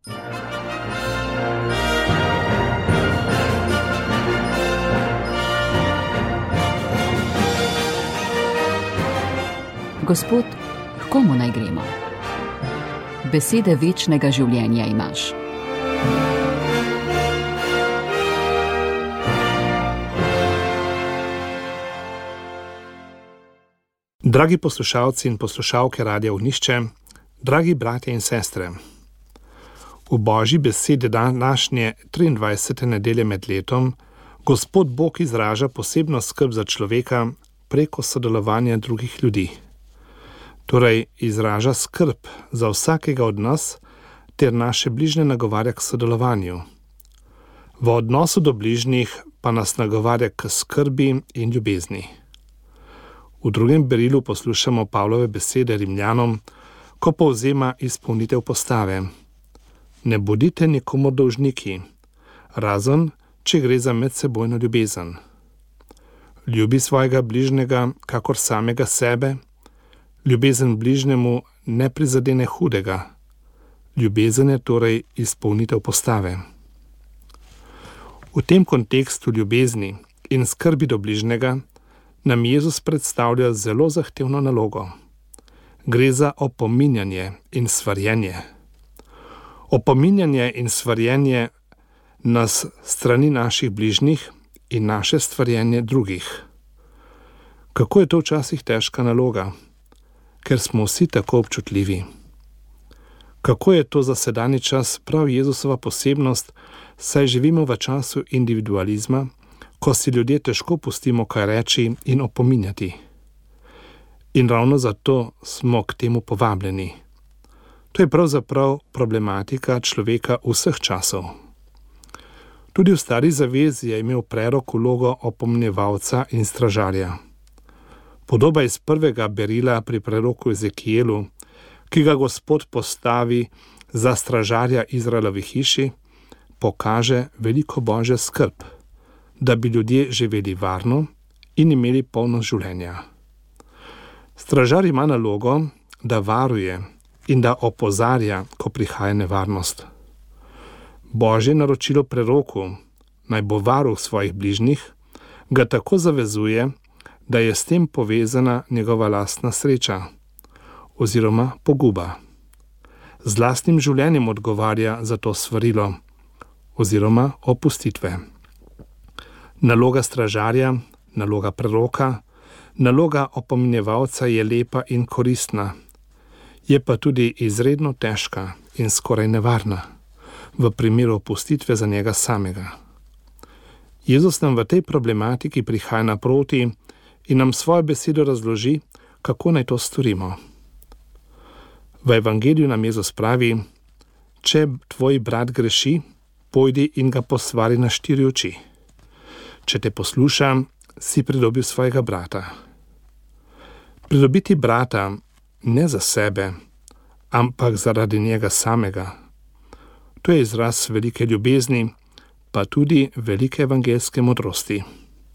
Gospod, h komu naj gremo? Besede večnega življenja imaš. Dragi poslušalci in poslušalke Radia Ognjišče, dragi bratje in sestre. V Božji besedi današnje 23. nedelje med letom Gospod Bog izraža posebno skrb za človeka preko sodelovanja drugih ljudi. Torej izraža skrb za vsakega od nas ter naše bližnje nagovarja k sodelovanju. V odnosu do bližnjih pa nas nagovarja k skrbi in ljubezni. V drugem berilu poslušamo Pavlove besede Rimljanom, ko povzema izpolnitev postave. Ne bodite nikomu dolžniki, razen če gre za medsebojno ljubezen. Ljubi svojega bližnjega kakor samega sebe, ljubezen bližnjemu ne prizadene hudega. Ljubezen je torej izpolnitev postave. V tem kontekstu ljubezni in skrbi do bližnjega nam Jezus predstavlja zelo zahtevno nalogo. Gre za opominjanje in svarjenje. Opominjanje in svarjenje nas strani naših bližnjih in naše stvarjenje drugih. Kako je to včasih težka naloga, ker smo vsi tako občutljivi. Kako je to za sedanji čas prav Jezusova posebnost, saj živimo v času individualizma, ko si ljudje težko pustimo kaj reči in opominjati. In ravno zato smo k temu povabljeni. To je pravzaprav problematika človeka vseh časov. Tudi v Stari zavezi je imel prerok vlogo opomnjevalca in stražarja. Podoba iz prvega berila pri preroku Ezekijelu, ki ga Gospod postavi za stražarja Izraelovi hiši, pokaže veliko Božja skrb, da bi ljudje živeli varno in imeli polnost življenja. Stražar ima nalogo, da varuje in da opozarja, ko prihaja nevarnost. Božje naročilo preroku, naj bo varuh svojih bližnjih, ga tako zavezuje, da je s tem povezana njegova lastna sreča oziroma poguba. Z lastnim življenjem odgovarja za to svarilo oziroma opustitve. Naloga stražarja, naloga preroka, naloga opominjevalca je lepa in koristna, je pa tudi izredno težka in skoraj nevarna v primeru opustitve za njega samega. Jezus nam v tej problematiki prihaja naproti in nam svojo besedo razloži, kako naj to storimo. V Evangeliju nam Jezus pravi: če tvoj brat greši, pojdi in ga posvari na 4 oči. Če te posluša, si pridobil svojega brata. Pridobiti brata ne za sebe, ampak zaradi njega samega. To je izraz velike ljubezni, pa tudi velike evangeljske modrosti.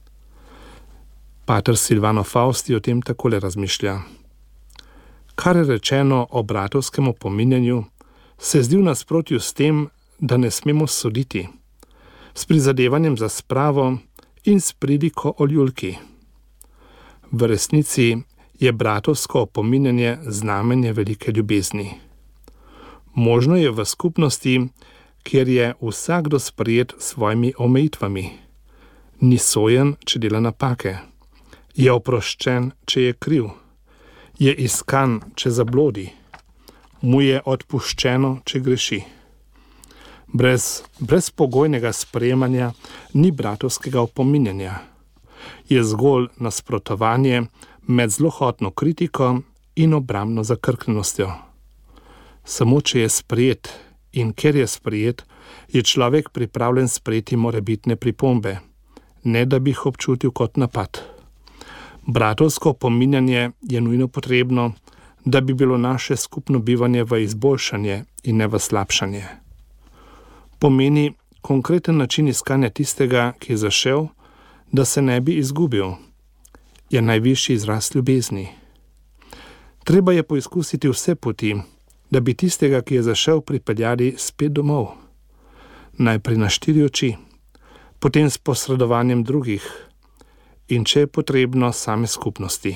Pater Silvano Fausti o tem takole razmišlja. Kar je rečeno o bratovskem opominjanju, se zdi v nasprotju s tem, da ne smemo soditi, s prizadevanjem za spravo in s priliko o ljulki. V resnici je bratovsko opominjanje znamenje velike ljubezni. Možno je v skupnosti, kjer je vsakdo sprejet s svojimi omejitvami. Ni sojen, če dela napake. Je oproščen, če je kriv. Je iskan, če zablodi. Mu je odpuščeno, če greši. Brez brezpogojnega sprejemanja ni bratovskega opominjanja. Je zgolj nasprotovanje med zlohotno kritiko in obrambno zakrknjenostjo. Samo če je sprejet in ker je sprejet, je človek pripravljen sprejeti morebitne pripombe, ne da bi jih občutil kot napad. Bratovsko opominjanje je nujno potrebno, da bi bilo naše skupno bivanje v izboljšanje in ne v slabšanje. Pomeni konkreten način iskanja tistega, ki je zašel, da se ne bi izgubil. Je najvišji izraz ljubezni. Treba je poizkusiti vse poti, da bi tistega, ki je zašel, pripeljali spet domov. Najprej na 4 oči, potem s posredovanjem drugih in če je potrebno same skupnosti.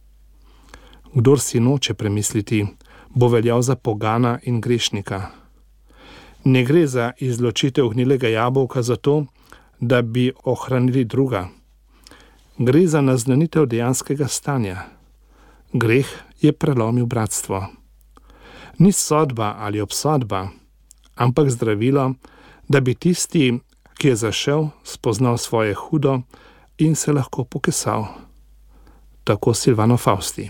Kdor si noče premisliti, bo veljal za pogana in grešnika. Ne gre za izločitev gnilega jabolka zato, da bi ohranili druga. Gre za naznanitev dejanskega stanja. Greh je prelomil bratstvo. Ni sodba ali obsodba, ampak zdravilo, da bi tisti, ki je zašel, spoznal svoje hudo in se lahko pokesal. Tako Silvano Fausti.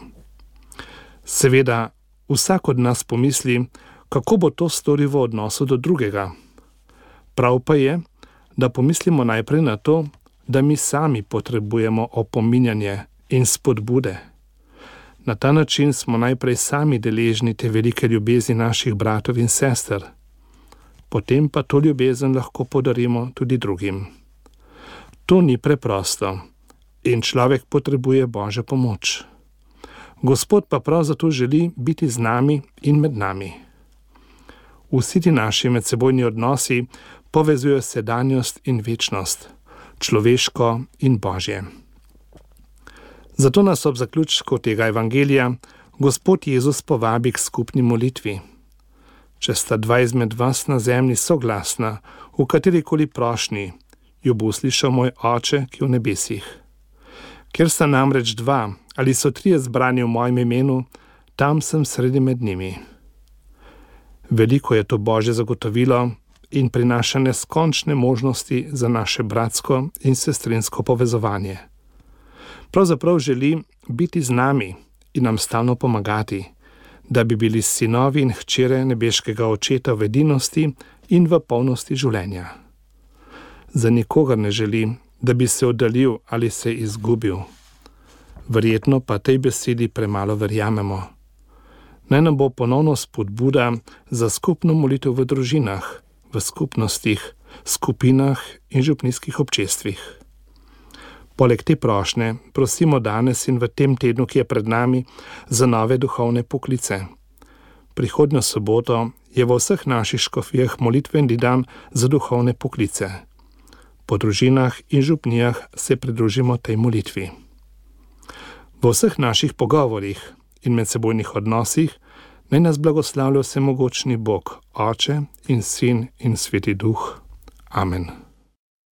Seveda, vsak od nas pomisli, kako bo to storil v odnosu do drugega. Prav pa je, da pomislimo najprej na to, da mi sami potrebujemo opominjanje in spodbude. Na ta način smo najprej sami deležni te velike ljubezni naših bratov in sester. Potem pa to ljubezen lahko podarimo tudi drugim. To ni preprosto in človek potrebuje Božjo pomoč. Gospod pa prav zato želi biti z nami in med nami. Vsi ti naši medsebojni odnosi povezujejo sedanjost in večnost, človeško in Božje. Zato nas ob zaključku tega evangelija Gospod Jezus povabi k skupni molitvi. Če sta 2 izmed vas na zemlji soglasna, v katerikoli prošnji, jo bo slišal moj Oče, ki je v nebesih. Ker sta namreč 2 ali so 3 zbrani v mojem imenu, tam sem sredi med njimi. Veliko je to Božje zagotovilo in prinaša neskončne možnosti za naše bratsko in sestrinsko povezovanje. Pravzaprav želi biti z nami in nam stalno pomagati, da bi bili sinovi in hčere nebeškega Očeta v edinosti in v polnosti življenja. Za nikogar ne želi, da bi se oddaljil ali se izgubil. Verjetno pa tej besedi premalo verjamemo. Naj nam bo ponovno spodbuda za skupno molitev v družinah, v skupnostih, skupinah in župnijskih občestvih. Poleg te prošnje prosimo danes in v tem tednu, ki je pred nami, za nove duhovne poklice. Prihodnjo soboto je v vseh naših škofijah molitveni dan za duhovne poklice. Po družinah in župnijah se pridružimo tej molitvi. V vseh naših pogovorih in medsebojnih odnosih naj nas blagoslavlja vsemogočni Bog, Oče in Sin in Sveti Duh. Amen.